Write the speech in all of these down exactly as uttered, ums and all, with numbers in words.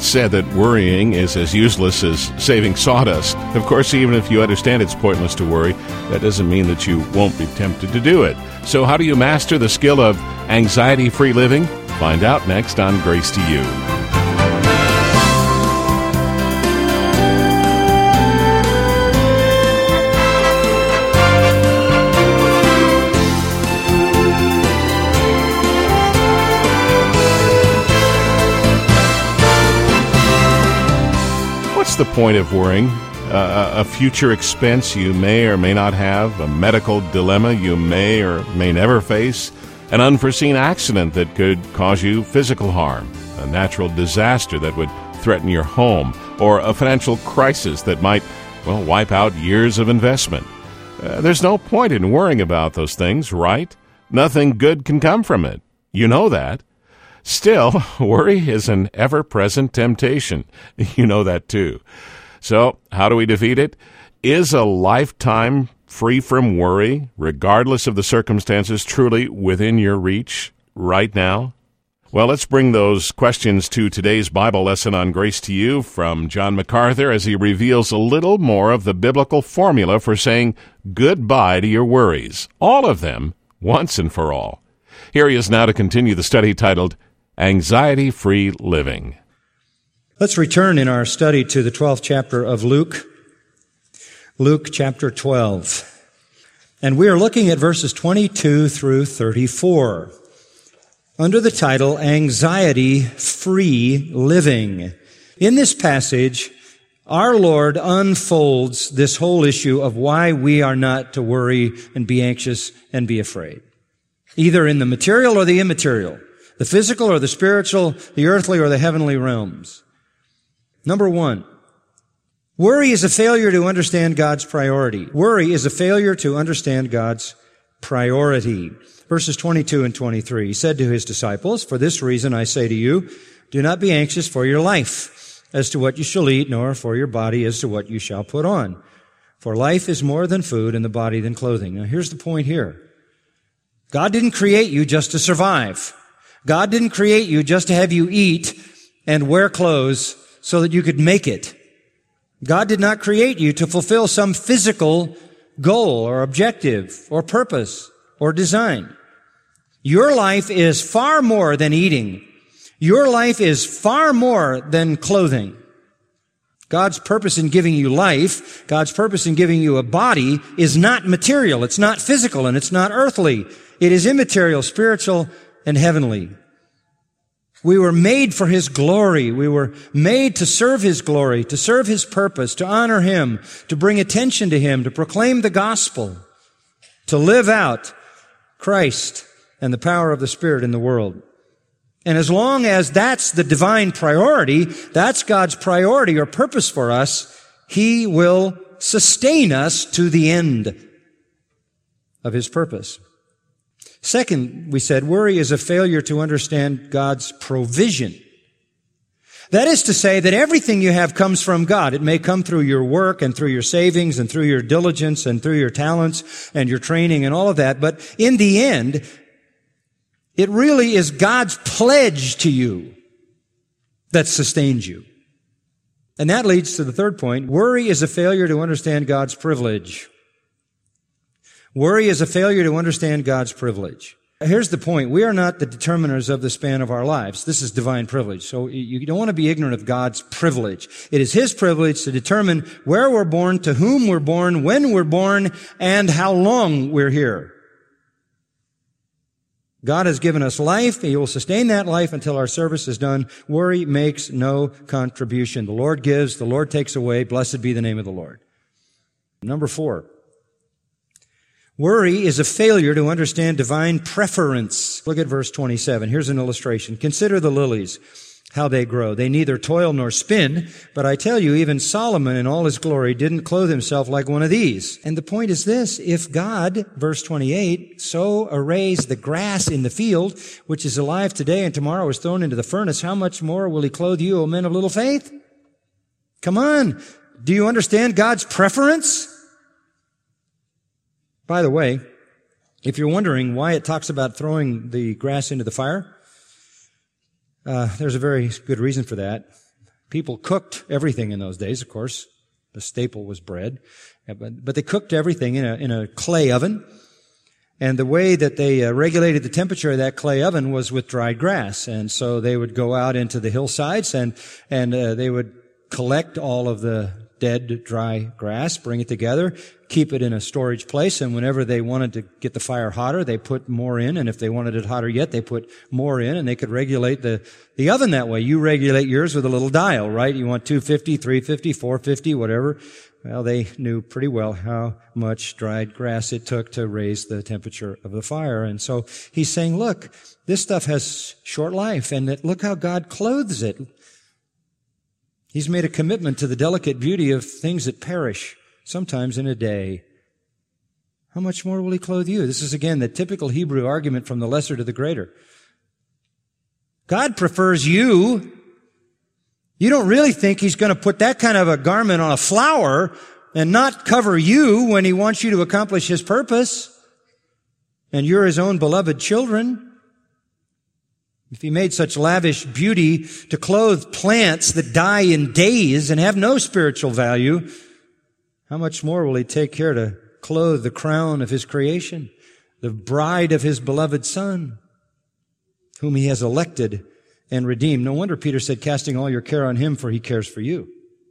It's said that worrying is as useless as saving sawdust. Of course, even if you understand it's pointless to worry, that doesn't mean that you won't be tempted to do it. So how do you master the skill of anxiety-free living? Find out next on Grace to You. What's the point of worrying? Uh, a future expense you may or may not have, a medical dilemma you may or may never face, an unforeseen accident that could cause you physical harm, a natural disaster that would threaten your home, or a financial crisis that might, well, wipe out years of investment. Uh, there's no point in worrying about those things, right? Nothing good can come from it. You know that. Still, worry is an ever-present temptation. You know that too. So, how do we defeat it? Is a lifetime free from worry, regardless of the circumstances, truly within your reach right now? Well, let's bring those questions to today's Bible lesson on Grace to You from John MacArthur as he reveals a little more of the biblical formula for saying goodbye to your worries, all of them, once and for all. Here he is now to continue the study titled Anxiety-Free Living. Let's return in our study to the twelfth chapter of Luke, Luke chapter twelve. And we are looking at verses twenty-two through thirty-four under the title Anxiety-Free Living. In this passage, our Lord unfolds this whole issue of why we are not to worry and be anxious and be afraid, either in the material or the immaterial, the physical or the spiritual, the earthly or the heavenly realms. Number one, worry is a failure to understand God's priority. Worry is a failure to understand God's priority. Verses twenty-two and twenty-three, he said to his disciples, "For this reason I say to you, do not be anxious for your life as to what you shall eat, nor for your body as to what you shall put on. For life is more than food, and the body than clothing." Now here's the point here. God didn't create you just to survive. God didn't create you just to have you eat and wear clothes so that you could make it. God did not create you to fulfill some physical goal or objective or purpose or design. Your life is far more than eating. Your life is far more than clothing. God's purpose in giving you life, God's purpose in giving you a body is not material, it's not physical, and it's not earthly. It is immaterial, spiritual, and heavenly. We were made for His glory. We were made to serve His glory, to serve His purpose, to honor Him, to bring attention to Him, to proclaim the gospel, to live out Christ and the power of the Spirit in the world. And as long as that's the divine priority, that's God's priority or purpose for us, He will sustain us to the end of His purpose. Second, we said, worry is a failure to understand God's provision. That is to say that everything you have comes from God. It may come through your work and through your savings and through your diligence and through your talents and your training and all of that. But in the end, it really is God's pledge to you that sustains you. And that leads to the third point. Worry is a failure to understand God's privilege. Worry is a failure to understand God's privilege. Here's the point. We are not the determiners of the span of our lives. This is divine privilege. So you don't want to be ignorant of God's privilege. It is His privilege to determine where we're born, to whom we're born, when we're born, and how long we're here. God has given us life. He will sustain that life until our service is done. Worry makes no contribution. The Lord gives, the Lord takes away. Blessed be the name of the Lord. Number four. Worry is a failure to understand divine preference. Look at verse twenty-seven. Here's an illustration. Consider the lilies, how they grow. They neither toil nor spin, but I tell you, even Solomon in all his glory didn't clothe himself like one of these. And the point is this, if God, verse twenty-eight, so arrays the grass in the field, which is alive today and tomorrow is thrown into the furnace, how much more will He clothe you, O men of little faith? Come on. Do you understand God's preference? By the way, if you're wondering why it talks about throwing the grass into the fire, uh, there's a very good reason for that. People cooked everything in those days, of course. The staple was bread. But, but they cooked everything in a, in a clay oven. And the way that they uh, regulated the temperature of that clay oven was with dried grass. And so they would go out into the hillsides and, and uh, they would collect all of the dead, dry grass, bring it together, keep it in a storage place, and whenever they wanted to get the fire hotter, they put more in, and if they wanted it hotter yet, they put more in, and they could regulate the, the oven that way. You regulate yours with a little dial, right? You want two fifty, three fifty, four fifty, whatever. Well, they knew pretty well how much dried grass it took to raise the temperature of the fire. And so he's saying, look, this stuff has short life, and that look how God clothes it. He's made a commitment to the delicate beauty of things that perish, sometimes in a day. How much more will He clothe you? This is, again, the typical Hebrew argument from the lesser to the greater. God prefers you. You don't really think He's going to put that kind of a garment on a flower and not cover you when He wants you to accomplish His purpose. And you're His own beloved children. If He made such lavish beauty to clothe plants that die in days and have no spiritual value, how much more will He take care to clothe the crown of His creation, the bride of His beloved Son, whom He has elected and redeemed? No wonder Peter said, casting all your care on Him, for He cares for you.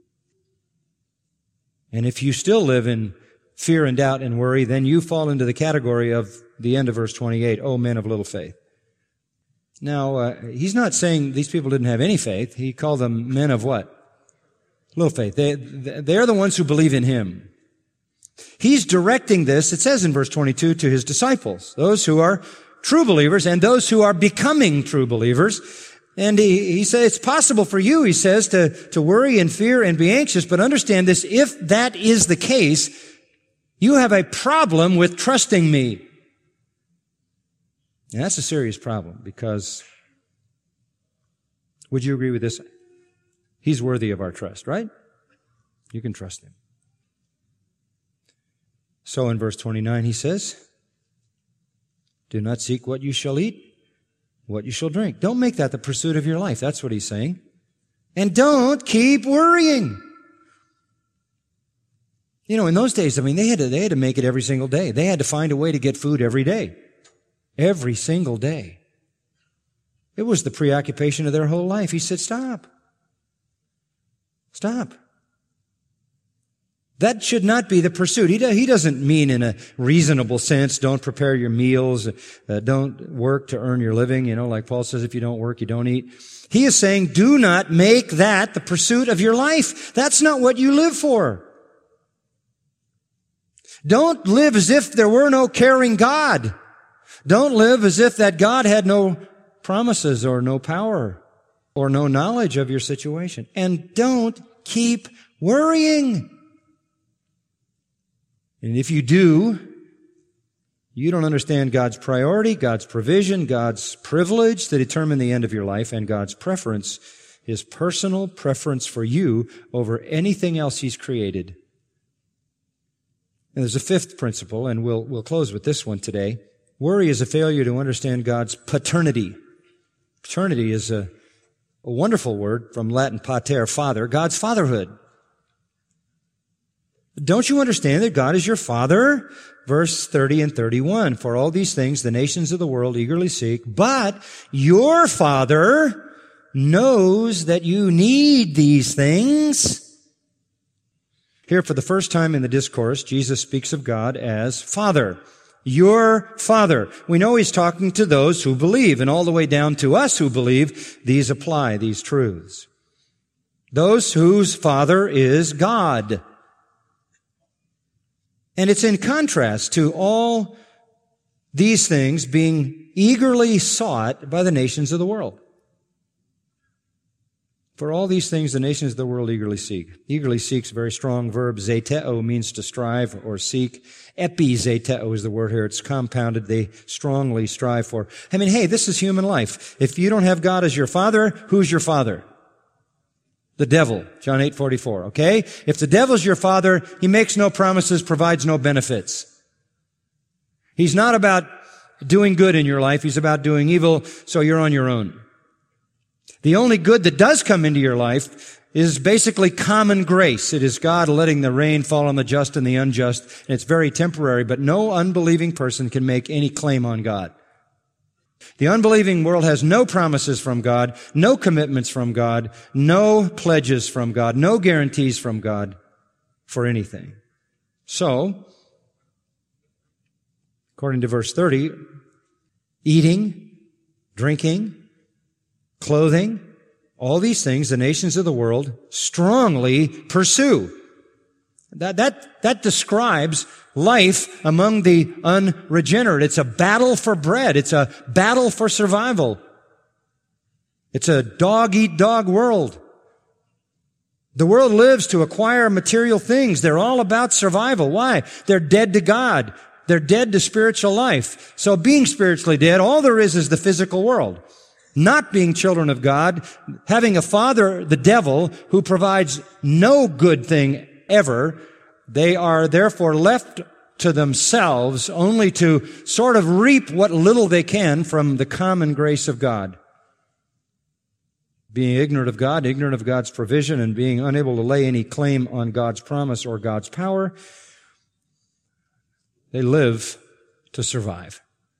And if you still live in fear and doubt and worry, then you fall into the category of the end of verse twenty-eight, O men of little faith. Now, uh, he's not saying these people didn't have any faith. He called them men of what? Little faith. They, they're the ones who believe in Him. He's directing this, it says in verse twenty-two, to His disciples, those who are true believers and those who are becoming true believers. And he, he says, it's possible for you, he says, to, to worry and fear and be anxious, but understand this, if that is the case, you have a problem with trusting me. And that's a serious problem, because would you agree with this? He's worthy of our trust, right? You can trust Him. So in verse twenty-nine he says, do not seek what you shall eat, what you shall drink. Don't make that the pursuit of your life. That's what he's saying. And don't keep worrying. You know, in those days, I mean, they had to, they had to make it every single day. They had to find a way to get food every day. Every single day. It was the preoccupation of their whole life. He said, stop. Stop. That should not be the pursuit. He, do, he doesn't mean in a reasonable sense, don't prepare your meals, uh, don't work to earn your living. You know, like Paul says, if you don't work, you don't eat. He is saying, do not make that the pursuit of your life. That's not what you live for. Don't live as if there were no caring God. Don't live as if that God had no promises or no power or no knowledge of your situation. And don't keep worrying. And if you do, you don't understand God's priority, God's provision, God's privilege to determine the end of your life, and God's preference, His personal preference for you over anything else He's created. And there's a fifth principle, and we'll, we'll close with this one today. Worry is a failure to understand God's paternity. Paternity is a, a wonderful word from Latin pater, father, God's fatherhood. Don't you understand that God is your Father? Verse thirty and thirty-one, for all these things the nations of the world eagerly seek, but your Father knows that you need these things. Here, for the first time in the discourse, Jesus speaks of God as Father. Your Father. We know He's talking to those who believe, and all the way down to us who believe, these apply, these truths. Those whose Father is God. And it's in contrast to all these things being eagerly sought by the nations of the world. For all these things the nations of the world eagerly seek. Eagerly seeks a very strong verb. Zeteo means to strive or seek. Epizeteo is the word here. It's compounded. They strongly strive for. I mean, hey, this is human life. If you don't have God as your Father, who's your father? The devil. John eight forty-four, okay? If the devil's your father, he makes no promises, provides no benefits. He's not about doing good in your life. He's about doing evil, so you're on your own. The only good that does come into your life is basically common grace. It is God letting the rain fall on the just and the unjust, and it's very temporary, but no unbelieving person can make any claim on God. The unbelieving world has no promises from God, no commitments from God, no pledges from God, no guarantees from God for anything. So, according to verse thirty, eating, drinking, clothing, all these things the nations of the world strongly pursue. That, that, that describes life among the unregenerate. It's a battle for bread. It's a battle for survival. It's a dog-eat-dog world. The world lives to acquire material things. They're all about survival. Why? They're dead to God. They're dead to spiritual life. So being spiritually dead, all there is is the physical world. Not being children of God, having a father, the devil, who provides no good thing ever, they are therefore left to themselves only to sort of reap what little they can from the common grace of God. Being ignorant of God, ignorant of God's provision, and being unable to lay any claim on God's promise or God's power, they live to survive.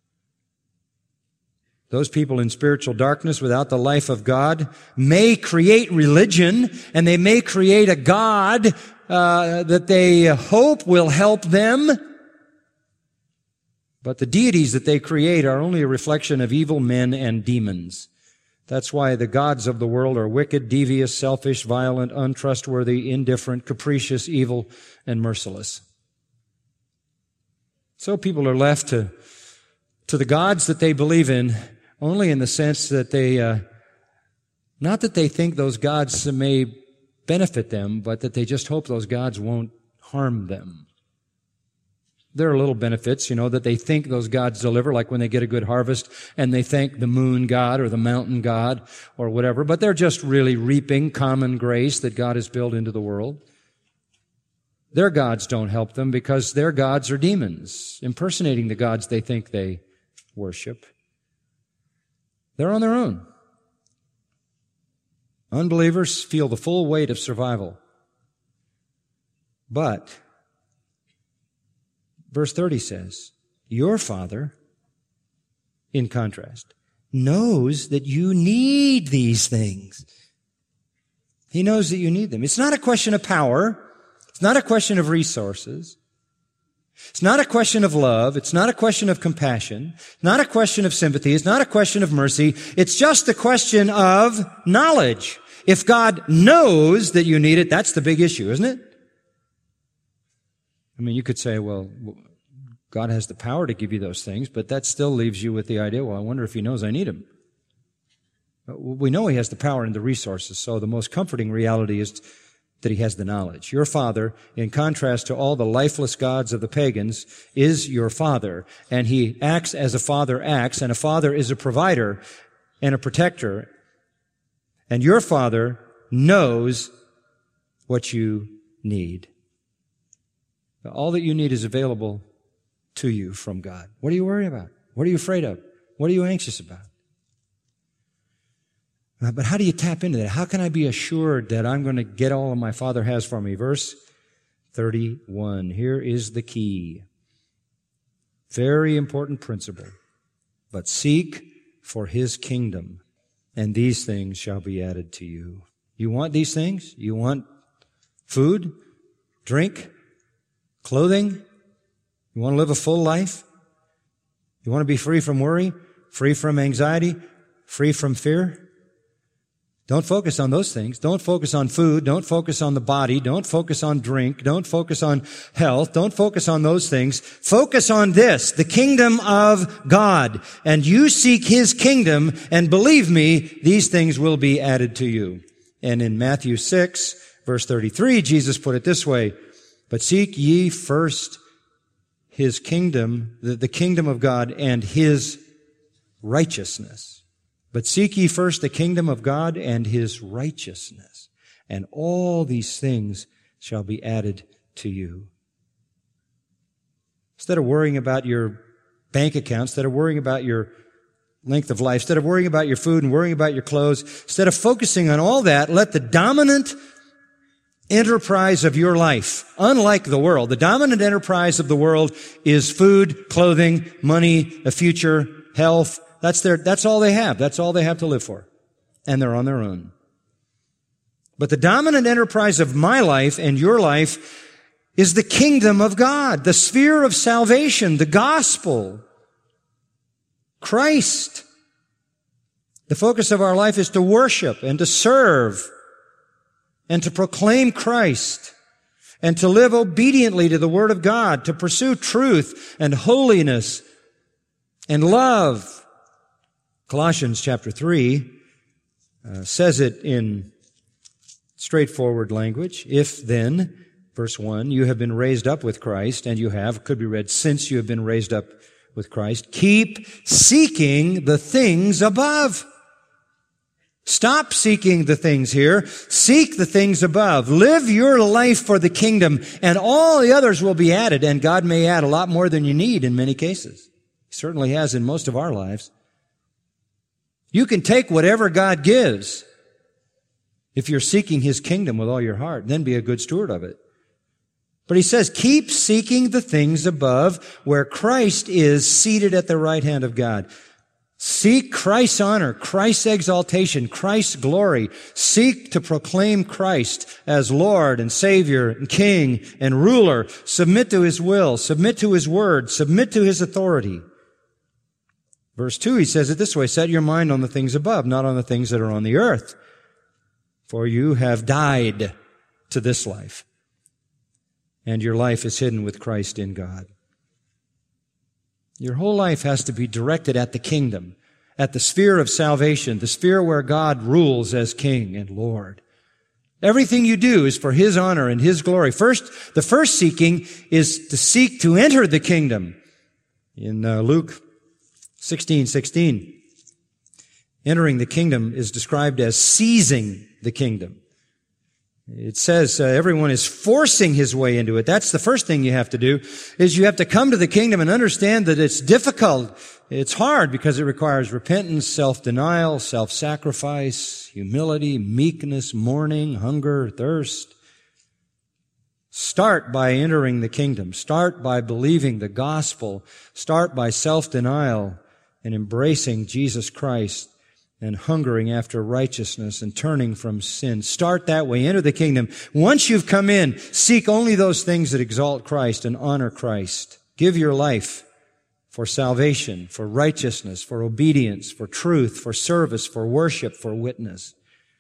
Those people in spiritual darkness without the life of God may create religion, and they may create a God uh, that they hope will help them. But the deities that they create are only a reflection of evil men and demons. That's why the gods of the world are wicked, devious, selfish, violent, untrustworthy, indifferent, capricious, evil, and merciless. So people are left to, to the gods that they believe in, only in the sense that they, uh, not that they think those gods may benefit them, but that they just hope those gods won't harm them. There are little benefits, you know, that they think those gods deliver, like when they get a good harvest and they thank the moon god or the mountain god or whatever, but they're just really reaping common grace that God has built into the world. Their gods don't help them because their gods are demons, impersonating the gods they think they worship. They're on their own. Unbelievers feel the full weight of survival. But verse thirty says, your Father, in contrast, knows that you need these things. He knows that you need them. It's not a question of power. It's not a question of resources. It's not a question of love. It's not a question of compassion. It's not a question of sympathy. It's not a question of mercy. It's just a question of knowledge. If God knows that you need it, that's the big issue, isn't it? I mean, you could say, well, God has the power to give you those things, but that still leaves you with the idea, well, I wonder if He knows I need them. We know He has the power and the resources, so the most comforting reality is that He has the knowledge. Your Father, in contrast to all the lifeless gods of the pagans, is your Father, and He acts as a father acts, and a father is a provider and a protector, and your Father knows what you need. All that you need is available to you from God. What are you worried about? What are you afraid of? What are you anxious about? But how do you tap into that? How can I be assured that I'm going to get all my Father has for me? Verse thirty-one. Here is the key. Very important principle. But seek for His kingdom, and these things shall be added to you. You want these things? You want food, drink, clothing? You want to live a full life? You want to be free from worry, free from anxiety, free from fear? Don't focus on those things. Don't focus on food. Don't focus on the body. Don't focus on drink. Don't focus on health. Don't focus on those things. Focus on this, the kingdom of God. And you seek His kingdom, and believe me, these things will be added to you. And in Matthew six, verse thirty-three, Jesus put it this way, but seek ye first His kingdom, the, the kingdom of God, and His righteousness. But seek ye first the kingdom of God and His righteousness, and all these things shall be added to you. Instead of worrying about your bank account, instead of worrying about your length of life, instead of worrying about your food and worrying about your clothes, instead of focusing on all that, let the dominant enterprise of your life, unlike the world, the dominant enterprise of the world is food, clothing, money, a future, health. That's their, that's all they have. That's all they have to live for. And they're on their own. But the dominant enterprise of my life and your life is the kingdom of God, the sphere of salvation, the gospel, Christ. The focus of our life is to worship and to serve and to proclaim Christ and to live obediently to the Word of God, to pursue truth and holiness and love. Colossians chapter three uh, says it in straightforward language. If then, verse one, you have been raised up with Christ, and you have, could be read, since you have been raised up with Christ, keep seeking the things above. Stop seeking the things here. Seek the things above. Live your life for the kingdom, and all the others will be added, and God may add a lot more than you need in many cases. He certainly has in most of our lives. You can take whatever God gives if you're seeking His kingdom with all your heart, then be a good steward of it. But He says, keep seeking the things above where Christ is seated at the right hand of God. Seek Christ's honor, Christ's exaltation, Christ's glory. Seek to proclaim Christ as Lord and Savior and King and ruler. Submit to His will, submit to His word, submit to His authority. Verse two, he says it this way, set your mind on the things above, not on the things that are on the earth. For you have died to this life, and your life is hidden with Christ in God. Your whole life has to be directed at the kingdom, at the sphere of salvation, the sphere where God rules as King and Lord. Everything you do is for His honor and His glory. First, the first seeking is to seek to enter the kingdom. In uh, Luke sixteen sixteen, entering the kingdom is described as seizing the kingdom. It says uh, everyone is forcing his way into it. That's the first thing you have to do, is you have to come to the kingdom and understand that it's difficult. It's hard because it requires repentance, self-denial, self-sacrifice, humility, meekness, mourning, hunger, thirst. Start by entering the kingdom. Start by believing the gospel. Start by self-denial and embracing Jesus Christ and hungering after righteousness and turning from sin. Start that way. Enter the kingdom. Once you've come in, seek only those things that exalt Christ and honor Christ. Give your life for salvation, for righteousness, for obedience, for truth, for service, for worship, for witness.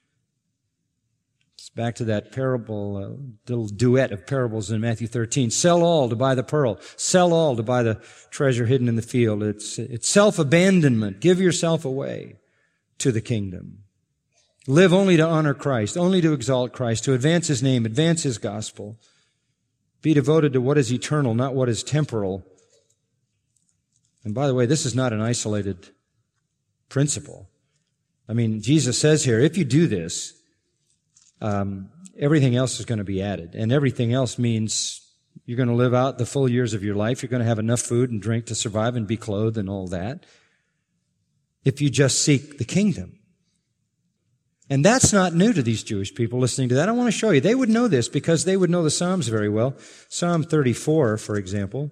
It's back to that parable, uh, little duet of parables in Matthew thirteen. Sell all to buy the pearl. Sell all to buy the treasure hidden in the field. It's, it's self-abandonment. Give yourself away to the kingdom. Live only to honor Christ, only to exalt Christ, to advance His name, advance His gospel. Be devoted to what is eternal, not what is temporal. And by the way, this is not an isolated principle. I mean, Jesus says here, if you do this, um, everything else is going to be added. And everything else means you're going to live out the full years of your life. You're going to have enough food and drink to survive and be clothed and all that, if you just seek the kingdom. And that's not new to these Jewish people listening to that. I want to show you. They would know this because they would know the Psalms very well. Psalm thirty-four, for example.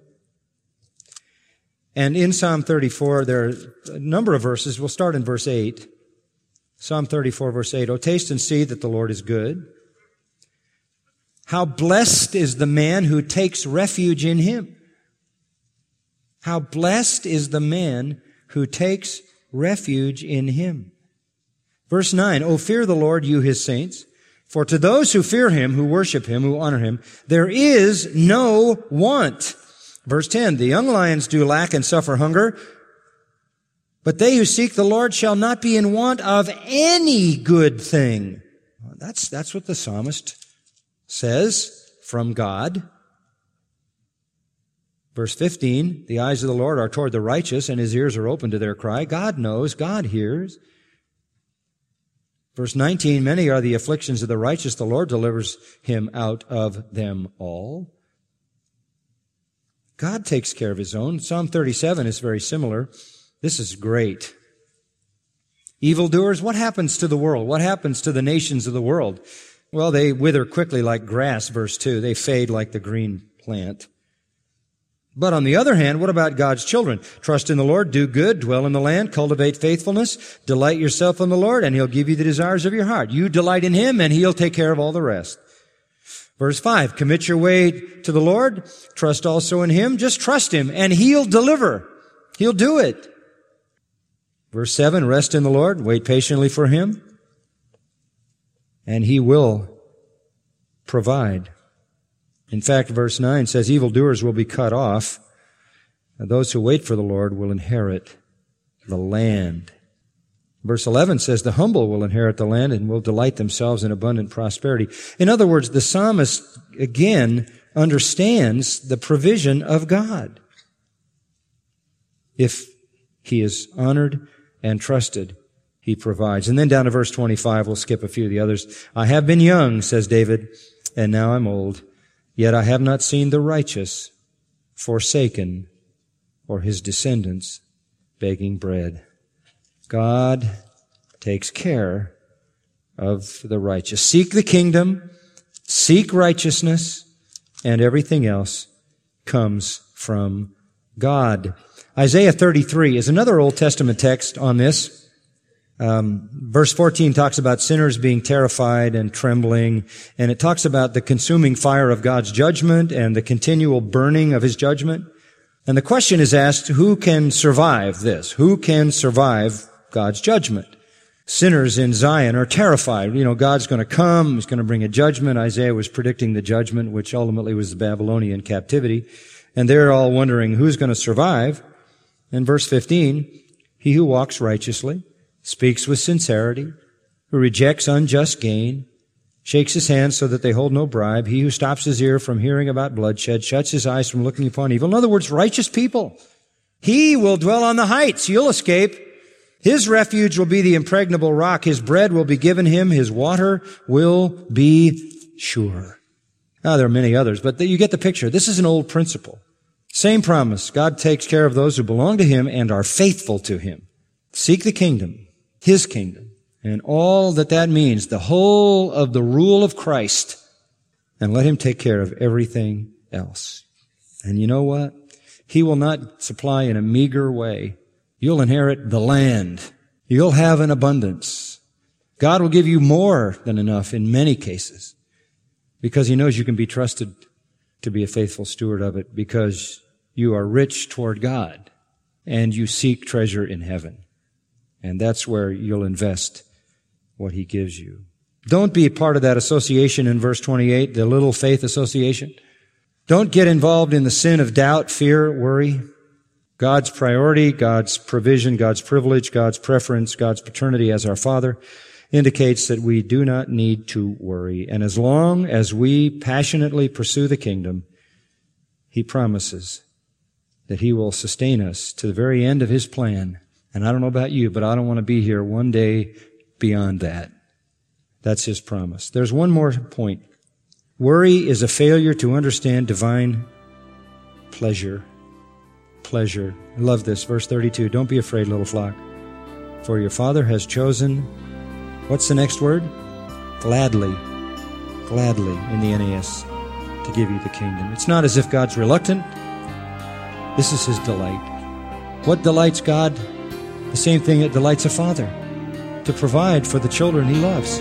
And in Psalm thirty-four, there are a number of verses. We'll start in verse eight. Psalm thirty-four, verse eight. Oh, taste and see that the Lord is good. How blessed is the man who takes refuge in Him. How blessed is the man who takes refuge in Him. Verse nine, O fear the Lord, you His saints, for to those who fear Him, who worship Him, who honor Him, there is no want. Verse ten, the young lions do lack and suffer hunger, but they who seek the Lord shall not be in want of any good thing. That's, that's what the psalmist says from God. Verse fifteen, the eyes of the Lord are toward the righteous, and His ears are open to their cry. God knows, God hears. Verse nineteen, many are the afflictions of the righteous. The Lord delivers him out of them all. God takes care of His own. Psalm thirty-seven is very similar. This is great. Evildoers, what happens to the world? What happens to the nations of the world? Well, they wither quickly like grass, verse two. They fade like the green plant. But on the other hand, what about God's children? Trust in the Lord, do good, dwell in the land, cultivate faithfulness, delight yourself in the Lord, and He'll give you the desires of your heart. You delight in Him, and He'll take care of all the rest. Verse five, commit your way to the Lord, trust also in Him, just trust Him, and He'll deliver. He'll do it. Verse seven, rest in the Lord, wait patiently for Him, and He will provide. In fact, verse nine says, evildoers will be cut off, and those who wait for the Lord will inherit the land. Verse eleven says, the humble will inherit the land and will delight themselves in abundant prosperity. In other words, the psalmist, again, understands the provision of God. If he is honored and trusted, He provides. And then down to verse twenty-five, we'll skip a few of the others. I have been young, says David, and now I'm old. Yet I have not seen the righteous forsaken or his descendants begging bread. God takes care of the righteous. Seek the kingdom, seek righteousness, and everything else comes from God. Isaiah thirty-three is another Old Testament text on this. Um, verse fourteen talks about sinners being terrified and trembling, and it talks about the consuming fire of God's judgment and the continual burning of His judgment. And the question is asked, who can survive this? Who can survive God's judgment? Sinners in Zion are terrified. You know, God's going to come. He's going to bring a judgment. Isaiah was predicting the judgment, which ultimately was the Babylonian captivity. And they're all wondering who's going to survive. In verse fifteen, he who walks righteously, speaks with sincerity, who rejects unjust gain, shakes his hands so that they hold no bribe, he who stops his ear from hearing about bloodshed, shuts his eyes from looking upon evil. In other words, righteous people. He will dwell on the heights. You'll escape. His refuge will be the impregnable rock. His bread will be given him. His water will be sure. Now, there are many others, but you get the picture. This is an old principle. Same promise. God takes care of those who belong to Him and are faithful to Him. Seek the kingdom, His kingdom, and all that that means, the whole of the rule of Christ, and let Him take care of everything else. And you know what? He will not supply in a meager way. You'll inherit the land. You'll have an abundance. God will give you more than enough in many cases because He knows you can be trusted to be a faithful steward of it because you are rich toward God and you seek treasure in heaven. And that's where you'll invest what He gives you. Don't be a part of that association in verse twenty-eight, the little faith association. Don't get involved in the sin of doubt, fear, worry. God's priority, God's provision, God's privilege, God's preference, God's paternity as our Father indicates that we do not need to worry. And as long as we passionately pursue the kingdom, He promises that He will sustain us to the very end of His plan. And I don't know about you, but I don't want to be here one day beyond that. That's His promise. There's one more point. Worry is a failure to understand divine pleasure. Pleasure. I love this. Verse thirty-two. Don't be afraid, little flock, for your Father has chosen, what's the next word? Gladly. Gladly in the N A S to give you the kingdom. It's not as if God's reluctant. This is His delight. What delights God? The same thing that delights a father, to provide for the children He loves.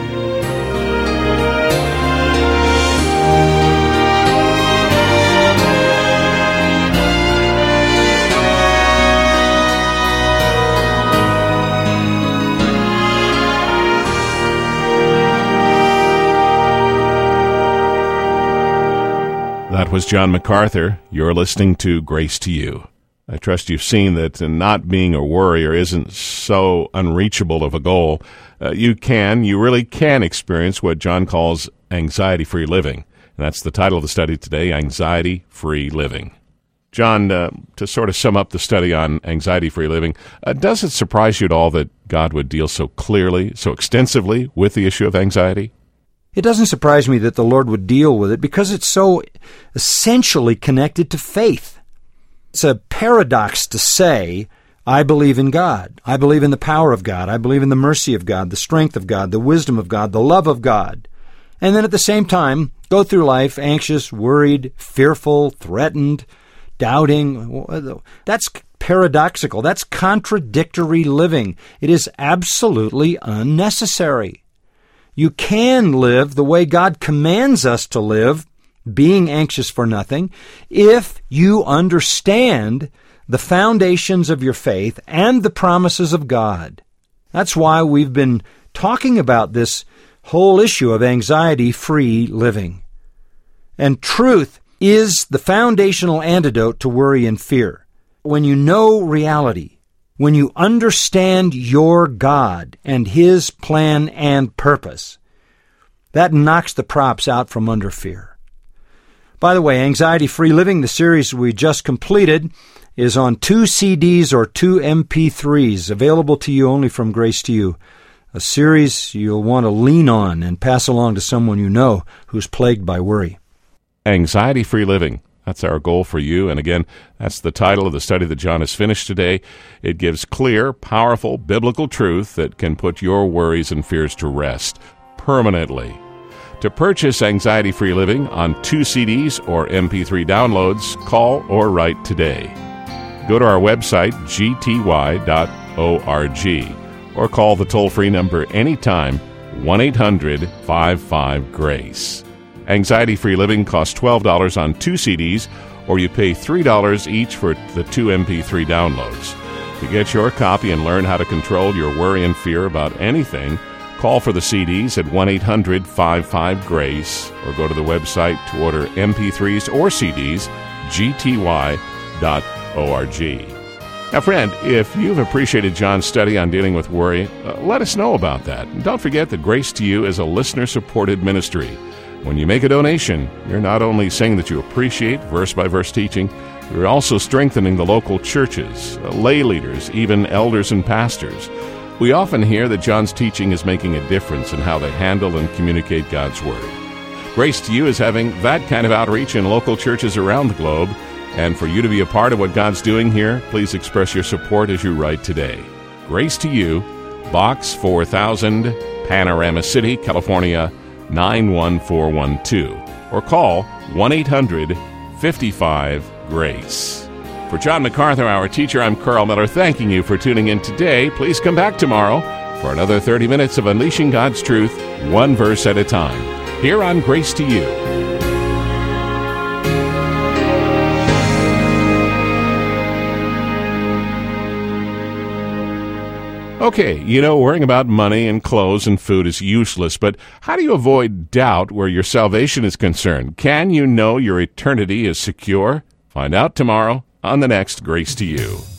That was John MacArthur. You're listening to Grace to You. I trust you've seen that not being a worrier isn't so unreachable of a goal. Uh, you can, you really can experience what John calls anxiety-free living. And that's the title of the study today, Anxiety-Free Living. John, uh, to sort of sum up the study on anxiety-free living, uh, does it surprise you at all that God would deal so clearly, so extensively with the issue of anxiety? It doesn't surprise me that the Lord would deal with it because it's so essentially connected to faith. It's a paradox to say I believe in God. I believe in the power of God. I believe in the mercy of God, the strength of God, the wisdom of God, the love of God. And then at the same time, go through life anxious, worried, fearful, threatened, doubting. That's paradoxical. That's contradictory living. It is absolutely unnecessary. You can live the way God commands us to live, being anxious for nothing, if you understand the foundations of your faith and the promises of God. That's why we've been talking about this whole issue of anxiety-free living. And truth is the foundational antidote to worry and fear. When you know reality, when you understand your God and His plan and purpose, that knocks the props out from under fear. By the way, Anxiety-Free Living, the series we just completed, is on two C Ds or two M P threes, available to you only from Grace to You, a series you'll want to lean on and pass along to someone you know who's plagued by worry. Anxiety-Free Living. That's our goal for you. And again, that's the title of the study that John has finished today. It gives clear, powerful, biblical truth that can put your worries and fears to rest permanently. To purchase Anxiety-Free Living on two C Ds or M P three downloads, call or write today. Go to our website, g t y dot org, or call the toll-free number anytime, one eight hundred five five GRACE. Anxiety-Free Living costs twelve dollars on two C Ds, or you pay three dollars each for the two M P three downloads. To get your copy and learn how to control your worry and fear about anything, call for the C Ds at one eight hundred five five GRACE, or go to the website to order M P threes or C Ds, g t y dot org. Now, friend, if you've appreciated John's study on dealing with worry, uh, let us know about that. And don't forget that Grace to You is a listener-supported ministry. When you make a donation, you're not only saying that you appreciate verse-by-verse teaching, you're also strengthening the local churches, uh, lay leaders, even elders and pastors. We often hear that John's teaching is making a difference in how they handle and communicate God's Word. Grace to You is having that kind of outreach in local churches around the globe. And for you to be a part of what God's doing here, please express your support as you write today. Grace to You, Box four thousand, Panorama City, California, nine one four one two. Or call one eight hundred fifty-five GRACE. For John MacArthur, our teacher, I'm Carl Miller, thanking you for tuning in today. Please come back tomorrow for another thirty minutes of Unleashing God's Truth, one verse at a time, here on Grace to You. Okay, you know, worrying about money and clothes and food is useless, but how do you avoid doubt where your salvation is concerned? Can you know your eternity is secure? Find out tomorrow on the next Grace to You.